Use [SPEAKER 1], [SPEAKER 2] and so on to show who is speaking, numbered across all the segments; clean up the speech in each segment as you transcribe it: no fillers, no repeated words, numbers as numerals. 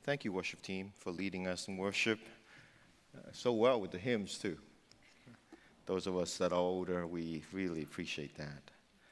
[SPEAKER 1] Thank you, worship team, for leading us in worship so well with the hymns, too. Those of us that are older, we really appreciate that.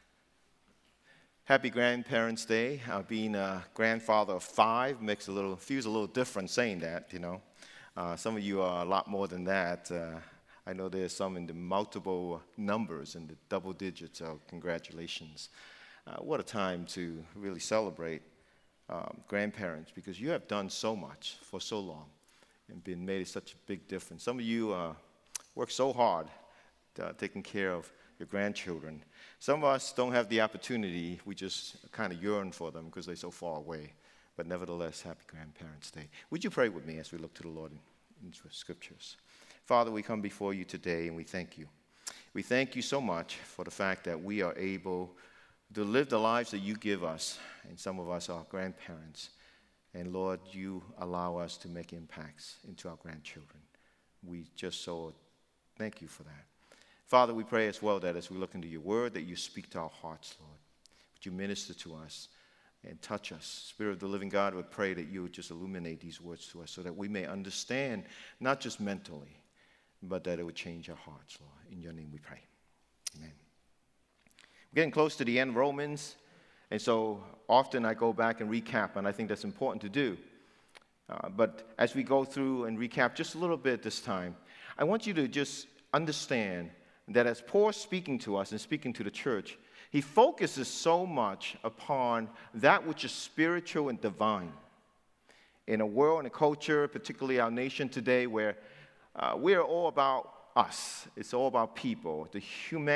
[SPEAKER 1] Happy Grandparents' Day. Being a grandfather of 5 feels a little different saying that, you know. Some of you are a lot more than that. I know there's some in the multiple numbers and the double digits, so congratulations. What a time to really celebrate grandparents, because you have done so much for so long and been made such a big difference. Some of you work so hard taking care of your grandchildren. Some of us don't have the opportunity. We just kind of yearn for them because they're so far away. But nevertheless, happy Grandparents' Day. Would you pray with me as we look to the Lord in the Scriptures? Father, we come before you today and we thank you. We thank you so much for the fact that we are able to live the lives that you give us, and some of us are grandparents. And Lord, you allow us to make impacts into our grandchildren. We just so thank you for that. Father, we pray as well that as we look into your word, that you speak to our hearts, Lord. Would you minister to us and touch us? Spirit of the living God, we pray that you would just illuminate these words to us so that we may understand, not just mentally, but that it would change our hearts, Lord. In your name we pray. Amen. We're getting close to the end of Romans, and so often I go back and recap, and I think that's important to do. But as we go through and recap just a little bit this time, I want you to just understand that as Paul's speaking to us and speaking to the church, he focuses so much upon that which is spiritual and divine. In a world and a culture, particularly our nation today, where we are all about us. It's all about people. The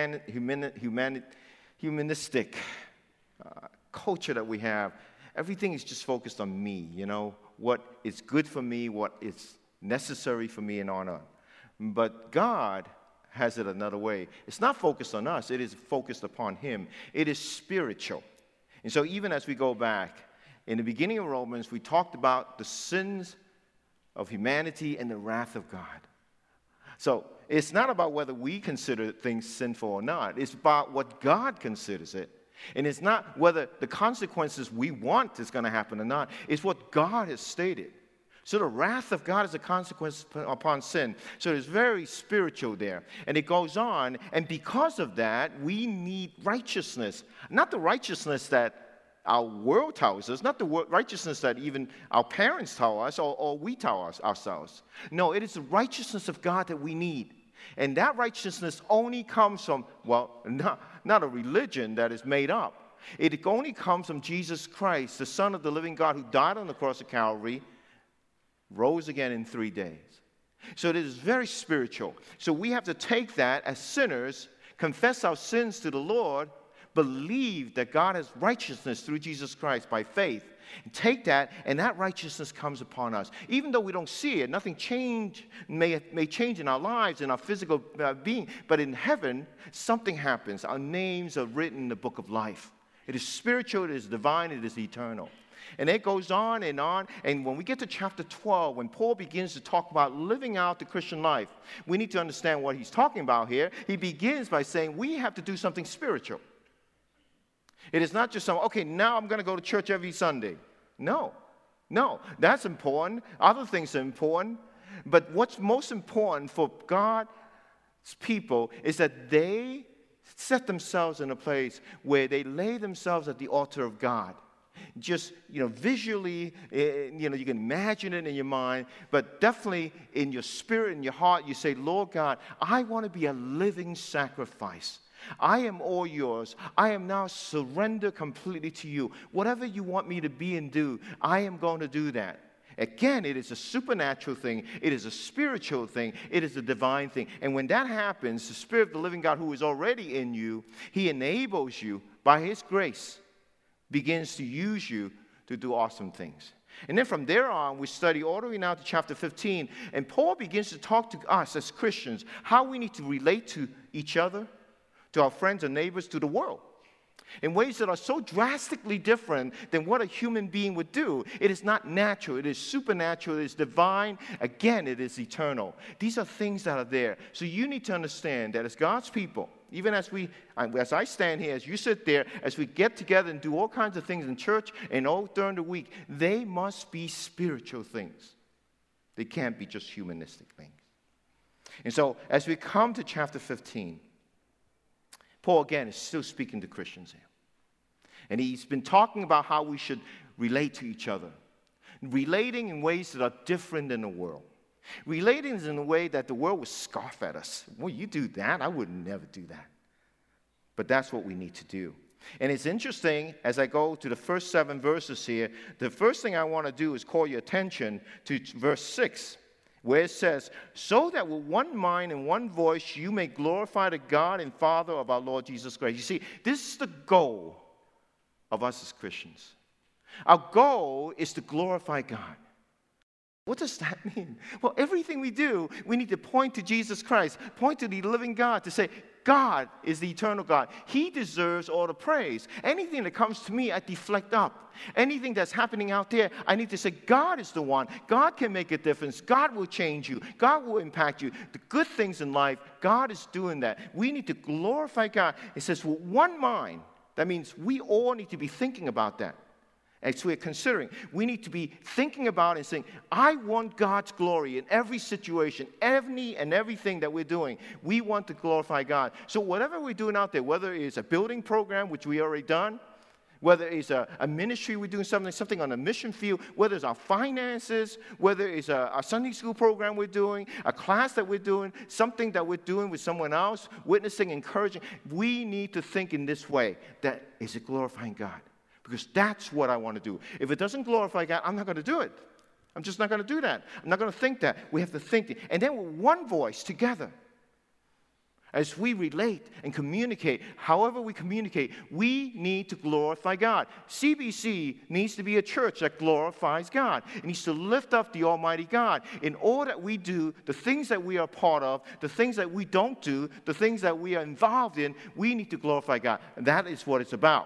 [SPEAKER 1] humanistic culture that we have, everything is just focused on me, you know, what is good for me, what is necessary for me, and on. But God has it another way. It's not focused on us. It is focused upon him. It is spiritual. And so even as we go back, in the beginning of Romans, we talked about the sins of humanity and the wrath of God. So it's not about whether we consider things sinful or not. It's about what God considers it. And it's not whether the consequences we want is going to happen or not. It's what God has stated. So the wrath of God is a consequence upon sin. So it's very spiritual there. And it goes on, and because of that, we need righteousness. Not the righteousness that our world tells us, not the righteousness that even our parents tell us or we tell us ourselves. No, it is the righteousness of God that we need. And that righteousness only comes from, well, not a religion that is made up. It only comes from Jesus Christ, the Son of the living God, who died on the cross of Calvary, rose again in 3 days. So it is very spiritual. So we have to take that as sinners, confess our sins to the Lord, believe that God has righteousness through Jesus Christ by faith, and take that, and that righteousness comes upon us. Even though we don't see it, nothing may change in our lives, in our physical being, but in heaven, something happens. Our names are written in the book of life. It is spiritual, it is divine, it is eternal. And it goes on, and when we get to chapter 12, when Paul begins to talk about living out the Christian life, we need to understand what he's talking about here. He begins by saying we have to do something spiritual. It is not just okay, now I'm going to go to church every Sunday. No, that's important. Other things are important. But what's most important for God's people is that they set themselves in a place where they lay themselves at the altar of God. Just, visually, you can imagine it in your mind, but definitely in your spirit, in your heart, you say, Lord God, I want to be a living sacrifice. I am all yours. I am now surrendered completely to you. Whatever you want me to be and do, I am going to do that. Again, it is a supernatural thing. It is a spiritual thing. It is a divine thing. And when that happens, the Spirit of the living God who is already in you, he enables you by his grace, begins to use you to do awesome things. And then from there on, we study all the way now to chapter 15. And Paul begins to talk to us as Christians how we need to relate to each other, to our friends and neighbors, to the world, in ways that are so drastically different than what a human being would do. It is not natural. It is supernatural. It is divine. Again, it is eternal. These are things that are there. So you need to understand that as God's people, Even as I stand here, as you sit there, as we get together and do all kinds of things in church and all during the week, they must be spiritual things. They can't be just humanistic things. And so, as we come to chapter 15, Paul, again, is still speaking to Christians here. And he's been talking about how we should relate to each other. Relating in ways that are different than the world. Relating in a way that the world would scoff at us. Well, you do that? I would never do that. But that's what we need to do. And it's interesting, as I go to the first 7 verses here, the first thing I want to do is call your attention to verse 6, where it says, so that with one mind and one voice you may glorify the God and Father of our Lord Jesus Christ. You see, this is the goal of us as Christians. Our goal is to glorify God. What does that mean? Well, everything we do, we need to point to Jesus Christ, point to the living God, to say, God is the eternal God. He deserves all the praise. Anything that comes to me, I deflect up. Anything that's happening out there, I need to say, God is the one. God can make a difference. God will change you. God will impact you. The good things in life, God is doing that. We need to glorify God. It says, with one mind. That means we all need to be thinking about that. As we're considering, we need to be thinking about and saying, I want God's glory in every situation, everything that we're doing. We want to glorify God. So whatever we're doing out there, whether it's a building program, which we already done, whether it's a ministry we're doing something on a mission field, whether it's our finances, whether it's a Sunday school program we're doing, a class that we're doing, something that we're doing with someone else, witnessing, encouraging, we need to think in this way, that is it glorifying God? Because that's what I want to do. If it doesn't glorify God, I'm not going to do it. I'm just not going to do that. I'm not going to think that. We have to think it. And then with one voice together, as we relate and communicate, however we communicate, we need to glorify God. CBC needs to be a church that glorifies God. It needs to lift up the Almighty God. In all that we do, the things that we are part of, the things that we don't do, the things that we are involved in, we need to glorify God. And that is what it's about.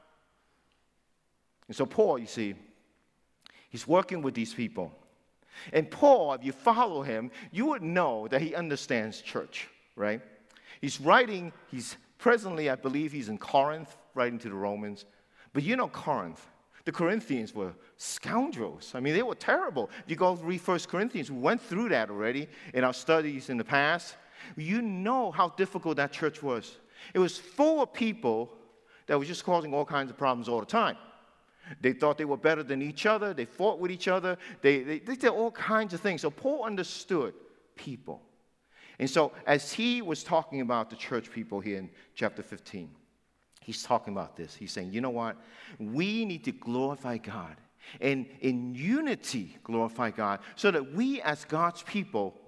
[SPEAKER 1] And so Paul, you see, he's working with these people. And Paul, if you follow him, you would know that he understands church, right? He's presently, I believe he's in Corinth, writing to the Romans. But you know Corinth. The Corinthians were scoundrels. I mean, they were terrible. If you go read 1 Corinthians, we went through that already in our studies in the past. You know how difficult that church was. It was full of people that were just causing all kinds of problems all the time. They thought they were better than each other. They fought with each other. They did all kinds of things. So Paul understood people. And so as he was talking about the church people here in chapter 15, he's talking about this. He's saying, you know what? We need to glorify God. And in unity, glorify God. So that we as God's people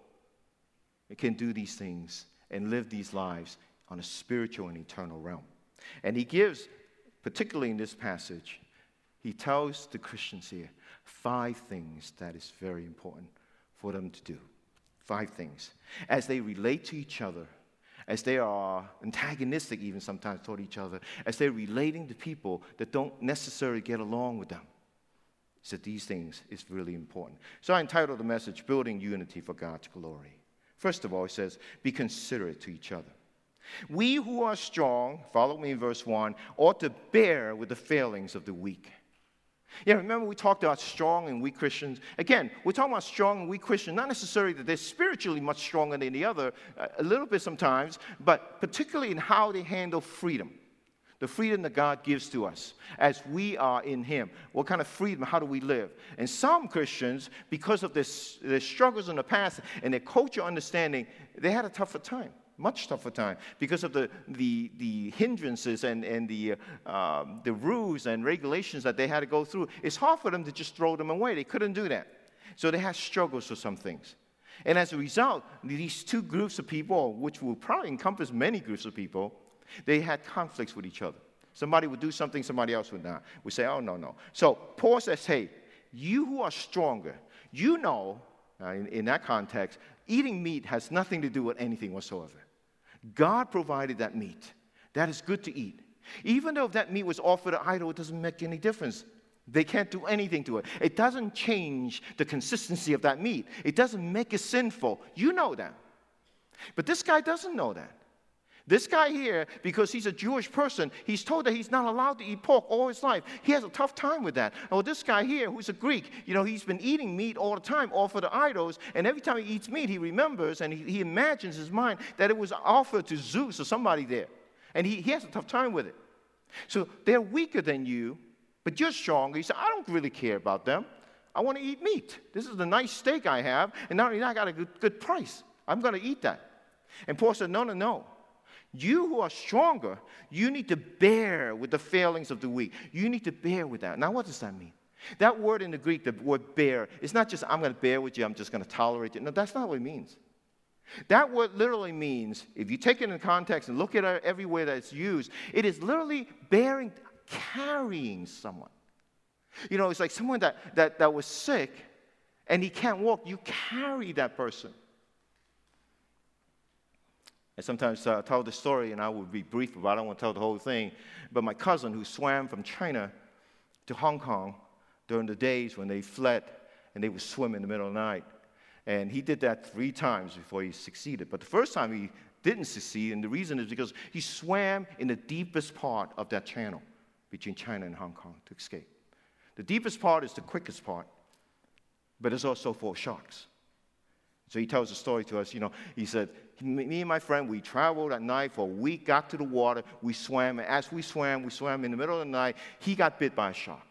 [SPEAKER 1] can do these things and live these lives on a spiritual and eternal realm. And he gives, particularly in this passage, he tells the Christians here 5 things that is very important for them to do. 5 things. As they relate to each other, as they are antagonistic even sometimes toward each other, as they're relating to people that don't necessarily get along with them. So these things is really important. So I entitled the message, Building Unity for God's Glory. First of all, it says, be considerate to each other. We who are strong, follow me in verse 1, ought to bear with the failings of the weak. Yeah, remember we talked about strong and weak Christians. Again, we're talking about strong and weak Christians, not necessarily that they're spiritually much stronger than the other, a little bit sometimes, but particularly in how they handle freedom. The freedom that God gives to us as we are in Him. What kind of freedom, how do we live? And some Christians, because of their struggles in the past and their cultural understanding, they had a tougher time. Much tougher time because of the hindrances and the rules and regulations that they had to go through. It's hard for them to just throw them away. They couldn't do that. So they had struggles with some things. And as a result, these 2 groups of people, which will probably encompass many groups of people, they had conflicts with each other. Somebody would do something, somebody else would not. We say, oh, no. So Paul says, hey, you who are stronger, you know, in that context, eating meat has nothing to do with anything whatsoever. God provided that meat. That is good to eat. Even though if that meat was offered to idol, it doesn't make any difference. They can't do anything to it. It doesn't change the consistency of that meat. It doesn't make it sinful. You know that. But this guy doesn't know that. This guy here, because he's a Jewish person, he's told that he's not allowed to eat pork all his life. He has a tough time with that. Or this guy here, who's a Greek, he's been eating meat all the time, all for the idols, and every time he eats meat, he remembers and he imagines in his mind that it was offered to Zeus or somebody there. And he has a tough time with it. So they're weaker than you, but you're stronger. He said, I don't really care about them. I want to eat meat. This is the nice steak I have, and not only that, I got a good price. I'm going to eat that. And Paul said, no. You who are stronger, you need to bear with the failings of the weak. You need to bear with that. Now, what does that mean? That word in the Greek, the word bear, it's not just I'm going to bear with you, I'm just going to tolerate you. No, that's not what it means. That word literally means, if you take it in context and look at it everywhere that it's used, it is literally carrying someone. It's like someone that was sick and he can't walk. You carry that person. I sometimes tell the story, and I will be brief about it. I don't want to tell the whole thing. But my cousin who swam from China to Hong Kong during the days when they fled and they would swim in the middle of the night. And he did that 3 times before he succeeded. But the first time he didn't succeed, and the reason is because he swam in the deepest part of that channel between China and Hong Kong to escape. The deepest part is the quickest part, but it's also full of sharks. So he tells a story to us, he said, me and my friend, we traveled at night for a week, got to the water, we swam, and as we swam in the middle of the night, he got bit by a shark.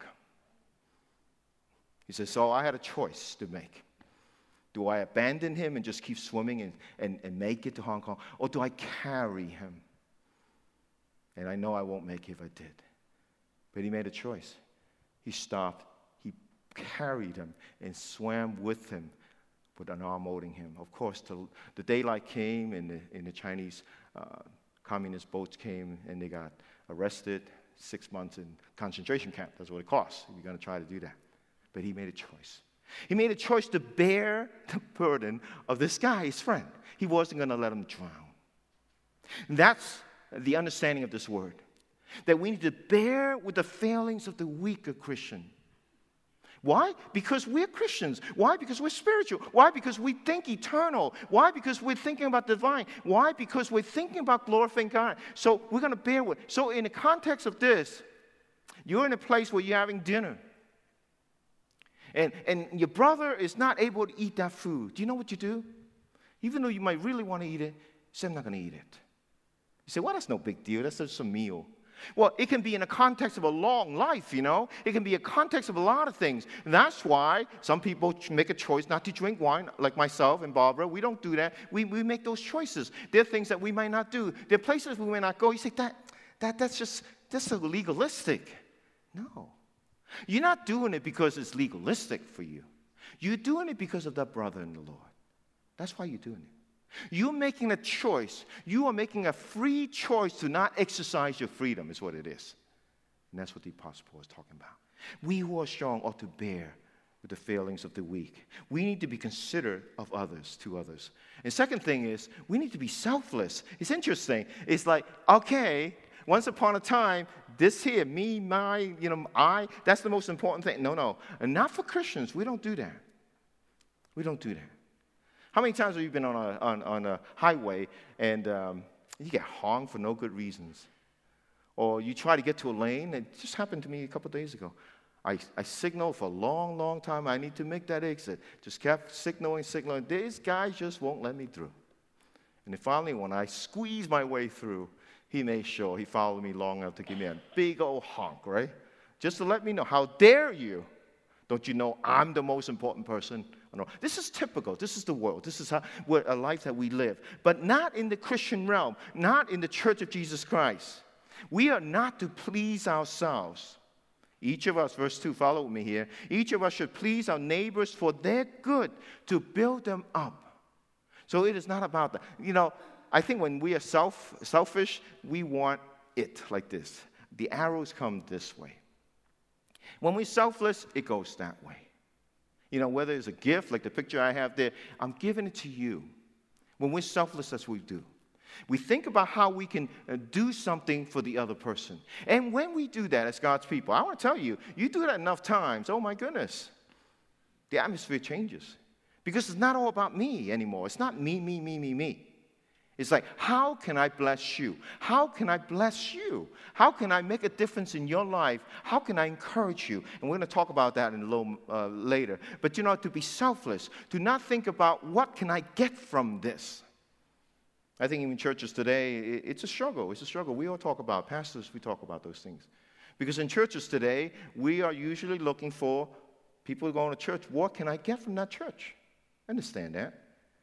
[SPEAKER 1] He said, so I had a choice to make. Do I abandon him and just keep swimming and make it to Hong Kong, or do I carry him? And I know I won't make it if I did. But he made a choice. He stopped, he carried him and swam with him, with an arm holding him. Of course, the daylight came, and the Chinese communist boats came, and they got arrested, 6 months in concentration camp. That's what it costs if you're going to try to do that. But he made a choice. He made a choice to bear the burden of this guy, his friend. He wasn't going to let him drown. And that's the understanding of this word, that we need to bear with the failings of the weaker Christian. Why? Because we're Christians. Why? Because we're spiritual. Why? Because we think eternal. Why? Because we're thinking about divine. Why? Because we're thinking about glorifying God. So we're going to bear with. So in the context of this, you're in a place where you're having dinner. And your brother is not able to eat that food. Do you know what you do? Even though you might really want to eat it, you say, I'm not going to eat it. You say, well, that's no big deal. That's just a meal. Well, it can be in the context of a long life, It can be a context of a lot of things. And that's why some people make a choice not to drink wine, like myself and Barbara. We don't do that. We make those choices. There are things that we might not do. There are places we may not go. You say, that's so legalistic. No. You're not doing it because it's legalistic for you. You're doing it because of that brother in the Lord. That's why you're doing it. You're making a choice. You are making a free choice to not exercise your freedom, is what it is. And that's what the Apostle Paul is talking about. We who are strong ought to bear with the failings of the weak. We need to be considerate of others, to others. And second thing is, we need to be selfless. It's interesting. It's like, okay, once upon a time, this here, me, my, I, that's the most important thing. No. And not for Christians. We don't do that. We don't do that. How many times have you been on a highway and you get honked for no good reasons? Or you try to get to a lane, it just happened to me a couple of days ago. I signaled for a long, long time, I need to make that exit. Just kept signaling. This guy just won't let me through. And then finally, when I squeezed my way through, he made sure he followed me long enough to give me a big old honk, right? Just to let me know, how dare you? Don't you know I'm the most important person? No. This is typical. This is the world. This is a life that we live. But not in the Christian realm, not in the Church of Jesus Christ. We are not to please ourselves. Each of us, verse 2, follow with me here. Each of us should please our neighbors for their good, to build them up. So it is not about that. I think when we are selfish, we want it like this. The arrows come this way. When we're selfless, it goes that way. Whether it's a gift, like the picture I have there, I'm giving it to you. When we're selfless, that's what we do. We think about how we can do something for the other person. And when we do that as God's people, I want to tell you, you do that enough times, oh my goodness, the atmosphere changes. Because it's not all about me anymore. It's not me. It's like, how can I bless you? How can I bless you? How can I make a difference in your life? How can I encourage you? And we're going to talk about that in a little later. But to be selfless, to not think about what can I get from this. I think even churches today, it's a struggle. It's a struggle. We all talk about, pastors, we talk about those things. Because in churches today, we are usually looking for people going to church. What can I get from that church? I understand that.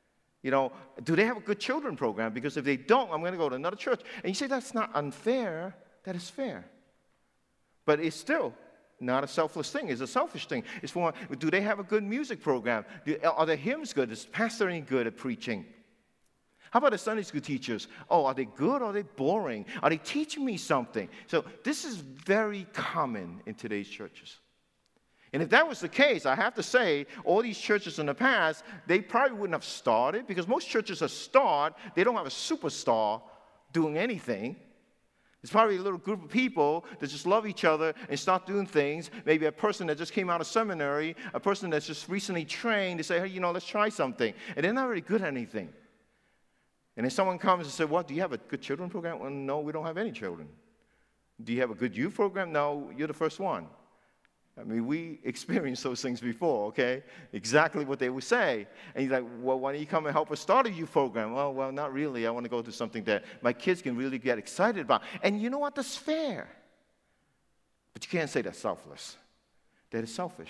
[SPEAKER 1] Do they have a good children program? Because if they don't, I'm going to go to another church. And you say that's not unfair. That is fair. But it's still not a selfless thing. It's a selfish thing. It's for, do they have a good music program? Are their hymns good? Is the pastor any good at preaching? How about the Sunday school teachers? Oh, are they good or are they boring? Are they teaching me something? So this is very common in today's churches. And if that was the case, I have to say, all these churches in the past, they probably wouldn't have started, because most churches are starred. They don't have a superstar doing anything. It's probably a little group of people that just love each other and start doing things. Maybe a person that just came out of seminary, a person that's just recently trained. They say, hey, let's try something. And they're not really good at anything. And then someone comes and says, well, do you have a good children program? Well, no, we don't have any children. Do you have a good youth program? No, you're the first one. I mean, we experienced those things before, okay? Exactly what they would say. And he's like, well, why don't you come and help us start a youth program? Well, not really. I want to go to something that my kids can really get excited about. And you know what? That's fair. But you can't say that's selfless. That is selfish.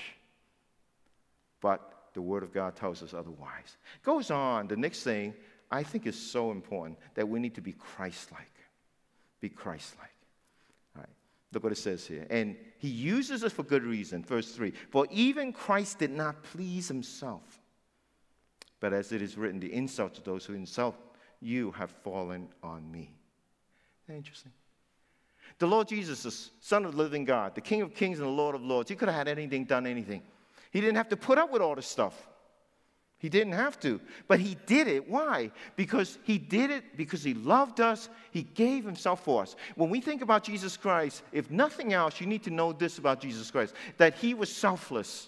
[SPEAKER 1] But the Word of God tells us otherwise. Goes on. The next thing I think is so important, that we need to be Christ-like. Be Christ-like. Look what it says here. And he uses it for good reason. Verse 3. For even Christ did not please himself. But as it is written, the insult to those who insult you have fallen on me. Isn't that interesting? The Lord Jesus, the Son of the living God, the King of kings and the Lord of lords, he could have had anything, done anything. He didn't have to put up with all this stuff. He didn't have to. But he did it. Why? Because he did it because he loved us. He gave himself for us. When we think about Jesus Christ, if nothing else, you need to know this about Jesus Christ, that he was selfless.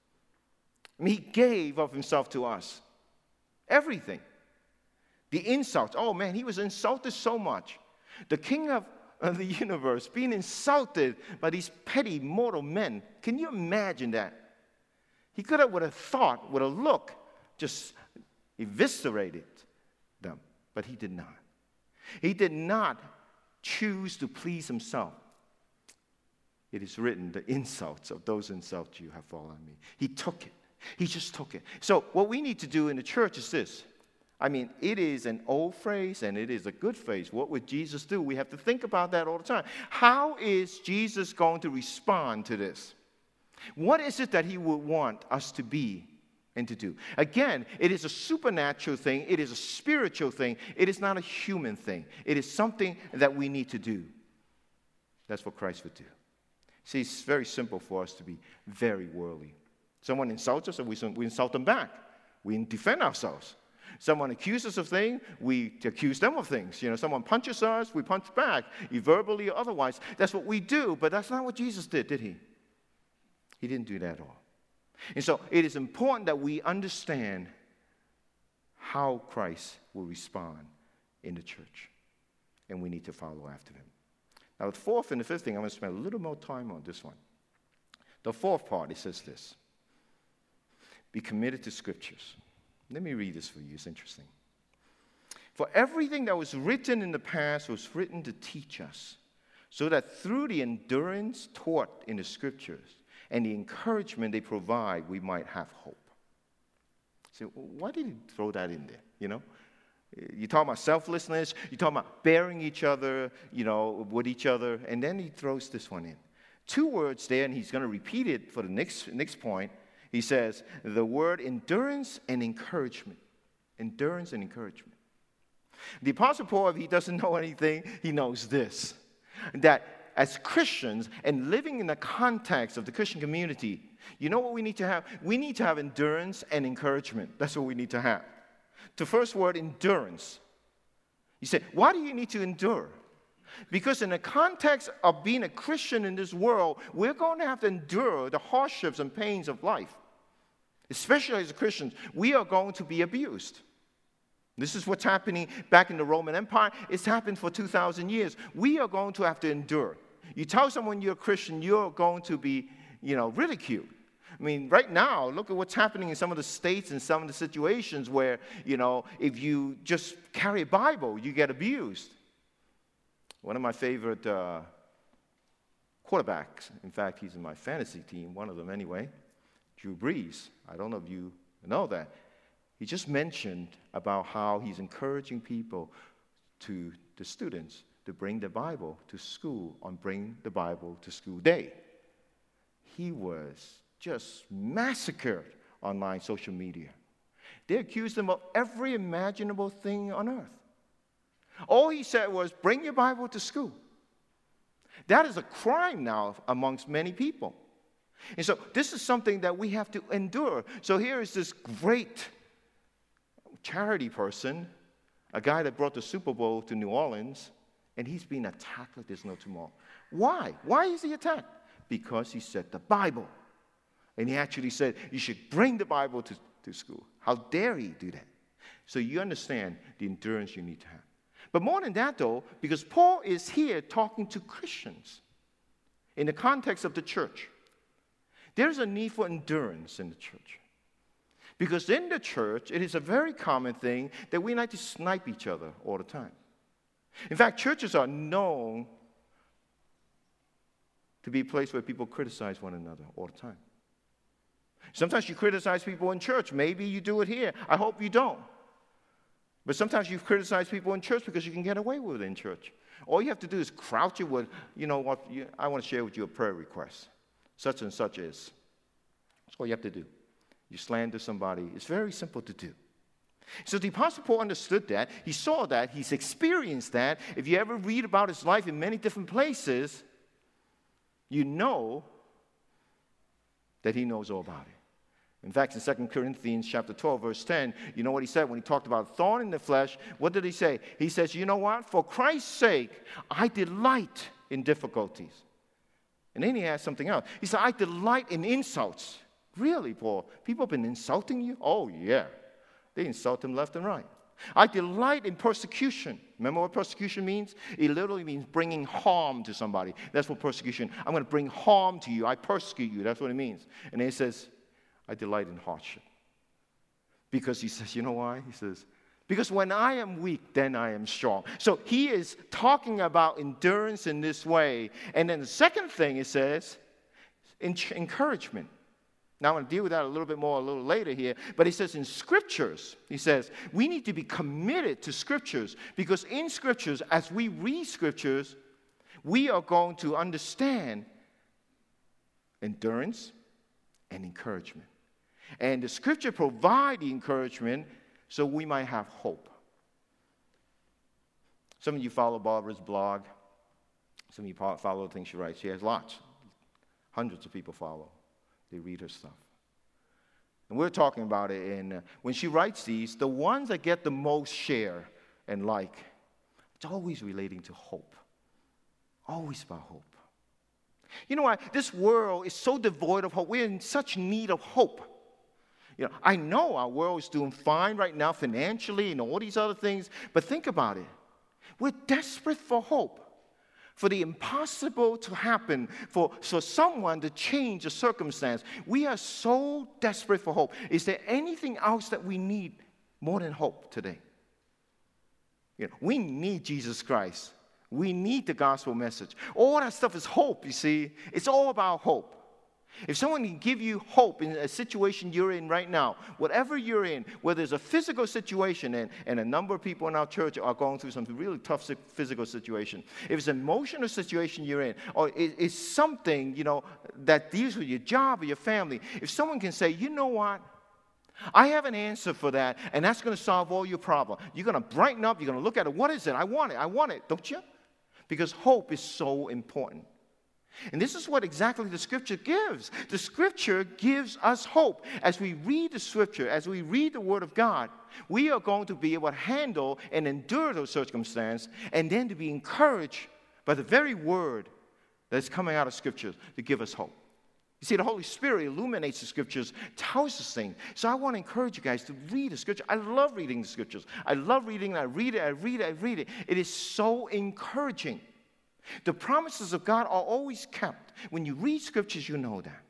[SPEAKER 1] I mean, he gave of himself to us. Everything. The insults. Oh, man, he was insulted so much. The king of the universe being insulted by these petty mortal men. Can you imagine that? He could have, with a thought, with a look, just eviscerated them. But he did not. He did not choose to please himself. It is written, the insults of those who insult you have fallen on me. He took it. He just took it. So what we need to do in the church is this. I mean, it is an old phrase and it is a good phrase. What would Jesus do? We have to think about that all the time. How is Jesus going to respond to this? What is it that he would want us to be and to do? Again, it is a supernatural thing. It is a spiritual thing. It is not a human thing. It is something that we need to do. That's what Christ would do. See, it's very simple for us to be very worldly. Someone insults us, and we insult them back. We defend ourselves. Someone accuses us of things, we accuse them of things. Someone punches us, we punch back, verbally or otherwise. That's what we do, but that's not what Jesus did he? He didn't do that at all. And so it is important that we understand how Christ will respond in the church. And we need to follow after him. Now, the fourth and the fifth thing, I'm going to spend a little more time on this one. The fourth part, it says this. Be committed to scriptures. Let me read this for you. It's interesting. For everything that was written in the past was written to teach us, so that through the endurance taught in the scriptures, and the encouragement they provide, we might have hope. So why did he throw that in there, You talk about selflessness, you talk about bearing each other, with each other, and then he throws this one in. 2 words there, and he's going to repeat it for the next point. He says, the word endurance and encouragement. Endurance and encouragement. The Apostle Paul, if he doesn't know anything, he knows this, that as Christians and living in the context of the Christian community, you know what we need to have? We need to have endurance and encouragement. That's what we need to have. The first word, endurance. You say, why do you need to endure? Because in the context of being a Christian in this world, we're going to have to endure the hardships and pains of life. Especially as Christians, we are going to be abused. This is what's happening back in the Roman Empire. It's happened for 2,000 years. We are going to have to endure. You tell someone you're a Christian, you're going to be, ridiculed. I mean, right now, look at what's happening in some of the states and some of the situations where, if you just carry a Bible, you get abused. One of my favorite quarterbacks, in fact, he's in my fantasy team, one of them anyway, Drew Brees. I don't know if you know that. He just mentioned about how he's encouraging people, the students, to bring the Bible to school on Bring the Bible to School Day. He was just massacred online social media. They accused him of every imaginable thing on earth. All he said was, bring your Bible to school. That is a crime now amongst many people. And so this is something that we have to endure. So here is this great charity person, a guy that brought the Super Bowl to New Orleans, and he's being attacked like there's no tomorrow. Why? Why is he attacked? Because he said the Bible. And he actually said, you should bring the Bible to school. How dare he do that? So you understand the endurance you need to have. But more than that, though, because Paul is here talking to Christians in the context of the church, there's a need for endurance in the church. Because in the church, it is a very common thing that we like to snipe each other all the time. In fact, churches are known to be a place where people criticize one another all the time. Sometimes you criticize people in church. Maybe you do it here. I hope you don't. But sometimes you criticize people in church because you can get away with it in church. All you have to do is crouch it with, I want to share with you a prayer request. Such and such is. That's all you have to do. You slander somebody. It's very simple to do. So the Apostle Paul understood that. He saw that. He's experienced that. If you ever read about his life in many different places, you know that he knows all about it. In fact, in 2 Corinthians chapter 12, verse 10, you know what he said when he talked about thorn in the flesh? What did he say? He says, you know what? For Christ's sake, I delight in difficulties. And then he adds something else. He said, I delight in insults. Really, Paul? People have been insulting you? Oh, yeah. They insult him left and right. I delight in persecution. Remember what persecution means? It literally means bringing harm to somebody. That's what persecution. I'm going to bring harm to you. I persecute you. That's what it means. And then he says, I delight in hardship. Because he says, you know why? He says, because when I am weak, then I am strong. So he is talking about endurance in this way. And then the second thing it says, encouragement. Now, I'm going to deal with that a little bit more a little later here. But he says in Scriptures, he says, we need to be committed to Scriptures. Because in Scriptures, as we read Scriptures, we are going to understand endurance and encouragement. And the Scripture provides the encouragement so we might have hope. Some of you follow Barbara's blog. Some of you follow the things she writes. She has lots. Hundreds of people follow. They read her stuff. And we're talking about it, and when she writes these, the ones that get the most share and like, it's always relating to hope. Always about hope. You know what? This world is so devoid of hope. We're in such need of hope. I know our world is doing fine right now financially and all these other things, but think about it. We're desperate for hope. For the impossible to happen, for someone to change a circumstance. We are so desperate for hope. Is there anything else that we need more than hope today? We need Jesus Christ. We need the gospel message. All that stuff is hope, you see. It's all about hope. If someone can give you hope in a situation you're in right now, whatever you're in, whether it's a physical situation, and a number of people in our church are going through some really tough physical situation. If it's an emotional situation you're in, or it's something, that deals with your job or your family, if someone can say, you know what? I have an answer for that, and that's going to solve all your problems. You're going to brighten up. You're going to look at it. What is it? I want it, don't you? Because hope is so important. And this is what exactly the Scripture gives. The Scripture gives us hope. As we read the Scripture, as we read the Word of God, we are going to be able to handle and endure those circumstances, and then to be encouraged by the very Word that's coming out of Scripture to give us hope. You see, the Holy Spirit illuminates the Scriptures, tells us things. So I want to encourage you guys to read the Scripture. I love reading the Scriptures. I love reading it. I read it. It is so encouraging. The promises of God are always kept. When you read Scriptures, you know that.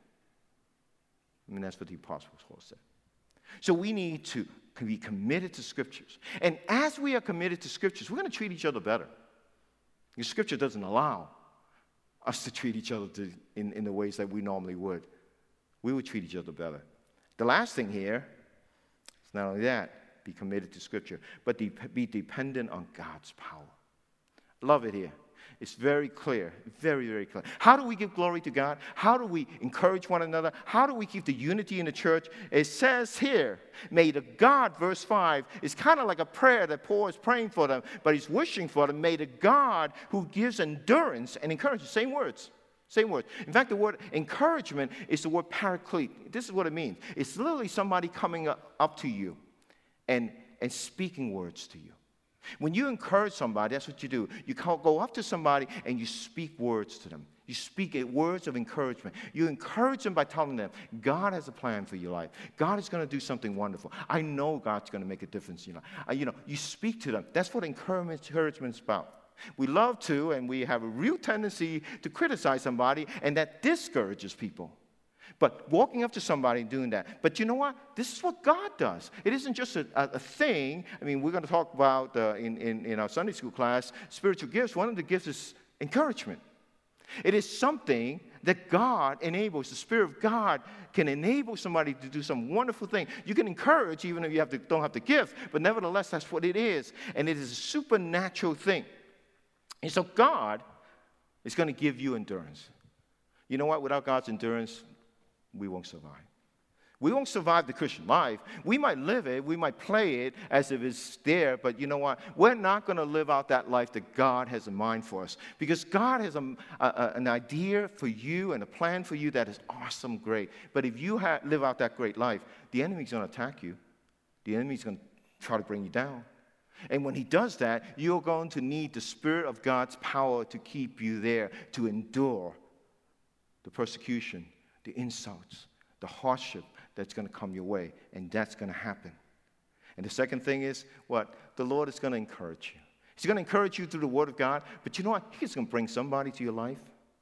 [SPEAKER 1] I mean, that's what the Apostle Paul said. So we need to be committed to Scriptures. And as we are committed to Scriptures, we're going to treat each other better. The Scripture doesn't allow us to treat each other in the ways that we normally would. We would treat each other better. The last thing here is not only that, be committed to Scripture, but be dependent on God's power. Love it here. It's very clear, very, very clear. How do we give glory to God? How do we encourage one another? How do we keep the unity in the church? It says here, may the God, verse 5, it's kind of like a prayer that Paul is praying for them, but he's wishing for them. May the God who gives endurance and encouragement, same words. Same word. In fact, the word encouragement is the word paraclete. This is what it means. It's literally somebody coming up to you and speaking words to you. When you encourage somebody, that's what you do. You go up to somebody and you speak words to them. You speak words of encouragement. You encourage them by telling them, God has a plan for your life. God is going to do something wonderful. I know God's going to make a difference in your life. You speak to them. That's what encouragement is about. We love to, and we have a real tendency to criticize somebody, and that discourages people. But walking up to somebody and doing that. But you know what? This is what God does. It isn't just a thing. I mean, we're going to talk about in our Sunday school class, spiritual gifts. One of the gifts is encouragement. It is something that God enables. The Spirit of God can enable somebody to do some wonderful thing. You can encourage even if you don't have the gift, but nevertheless, that's what it is. And it is a supernatural thing. And so God is going to give you endurance. You know what? Without God's endurance, we won't survive. We won't survive the Christian life. We might live it, we might play it as if it's there, but you know what? We're not going to live out that life that God has in mind for us, because God has an idea for you and a plan for you that is awesome, great. But if you live out that great life, the enemy's going to attack you. The enemy's going to try to bring you down. And when he does that, you're going to need the Spirit of God's power to keep you there, to endure the persecution, the insults, the hardship that's going to come your way, and that's going to happen. And the second thing is what? The Lord is going to encourage you. He's going to encourage you through the Word of God, but you know what? He's going to bring somebody to your life.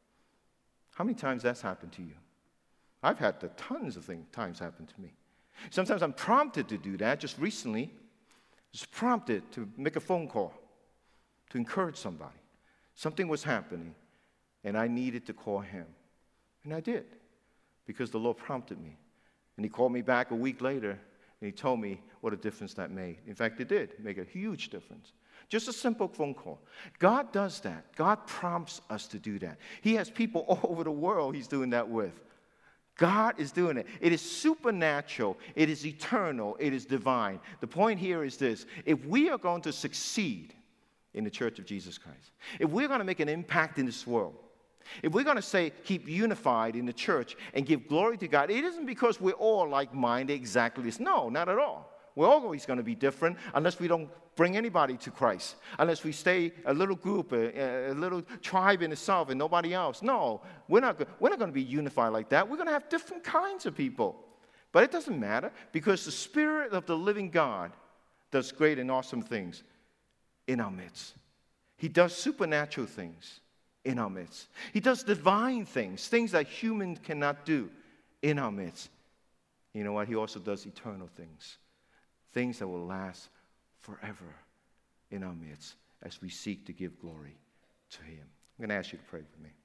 [SPEAKER 1] How many times that's happened to you? I've had tons of times happen to me. Sometimes I'm prompted to do that. Just recently, I was prompted to make a phone call to encourage somebody. Something was happening, and I needed to call him. And I did, because the Lord prompted me. And he called me back a week later, and he told me what a difference that made. In fact, it did make a huge difference. Just a simple phone call. God does that. God prompts us to do that. He has people all over the world he's doing that with. God is doing it. It is supernatural. It is eternal. It is divine. The point here is this. If we are going to succeed in the Church of Jesus Christ, if we're going to make an impact in this world, if we're going to keep unified in the church and give glory to God, it isn't because we're all like-minded exactly this. No, not at all. We're always going to be different unless we don't bring anybody to Christ, unless we stay a little group, a little tribe in itself and nobody else. No, we're not going to be unified like that. We're going to have different kinds of people. But it doesn't matter, because the Spirit of the living God does great and awesome things in our midst. He does supernatural things in our midst. He does divine things, things that humans cannot do in our midst. You know what? He also does eternal things, things that will last forever in our midst as we seek to give glory to him. I'm going to ask you to pray for me.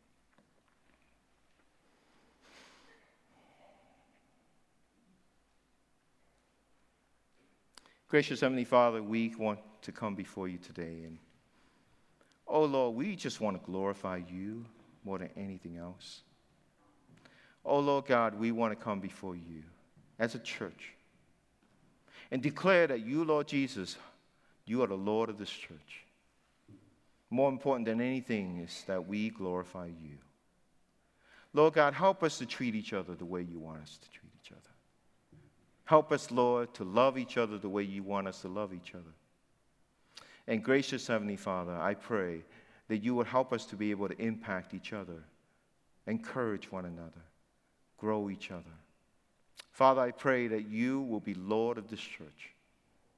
[SPEAKER 1] Gracious Heavenly Father, we want to come before you today, and oh Lord, we just want to glorify you more than anything else. Oh Lord God, we want to come before you as a church and declare that you, Lord Jesus, you are the Lord of this church. More important than anything is that we glorify you. Lord God, help us to treat each other the way you want us to treat each other. Help us, Lord, to love each other the way you want us to love each other. And gracious Heavenly Father, I pray that you would help us to be able to impact each other, encourage one another, grow each other. Father, I pray that you will be Lord of this church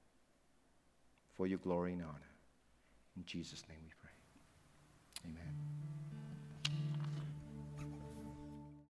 [SPEAKER 1] for your glory and honor. In Jesus' name we pray. Amen.